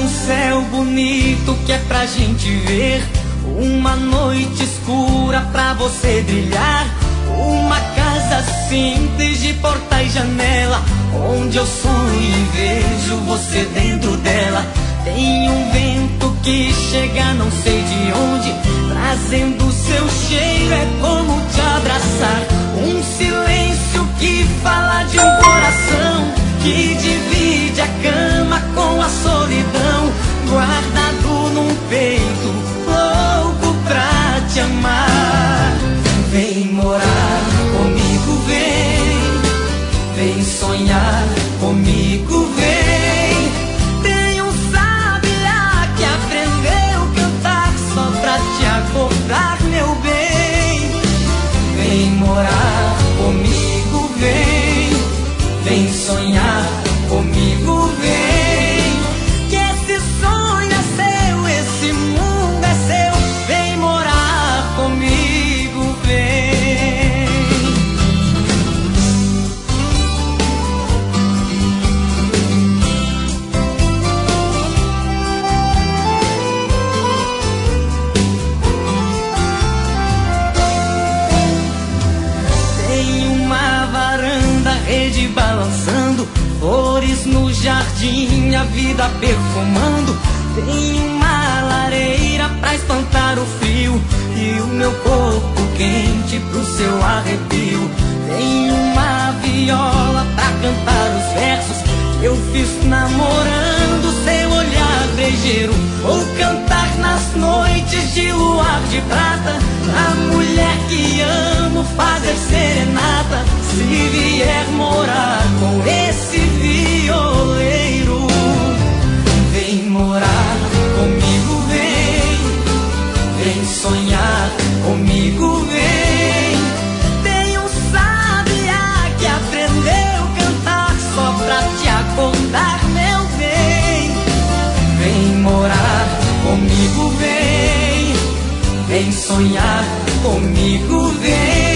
um céu bonito que é pra gente ver, uma noite escura pra você brilhar, uma casa simples de porta e janela, onde eu sonho e vejo você dentro dela. Tem um vento que chega não sei de onde, trazendo seu cheiro, é como te abraçar. Um silêncio que fala de um coração que divide a cama com a solidão, guardado num peito, louco pra te amar. Vem morar comigo, vem sonhar comigo, vem. Tem um sabiá que aprendeu a cantar só pra te acordar, meu bem. Vem morar comigo, vem sonhar comigo, vem. Que esse sonho é seu, esse mundo é seu. Vem morar comigo, vem. Tem uma varanda, rede balançando, flores no jardim, a vida perfumando. Tem uma lareira pra espantar o frio e o meu corpo quente pro seu arrepio. Tem uma viola pra cantar os versos que eu fiz namorando seu olhar brejeiro, ou cantar nas noites de luar de prata a mulher que amo, fazer serenata. Se vier morar com esse violeiro, vem morar comigo, vem sonhar comigo, vem. Tem um sabiá que aprendeu a cantar só pra te acordar, meu bem. Vem morar comigo, vem sonhar comigo, vem.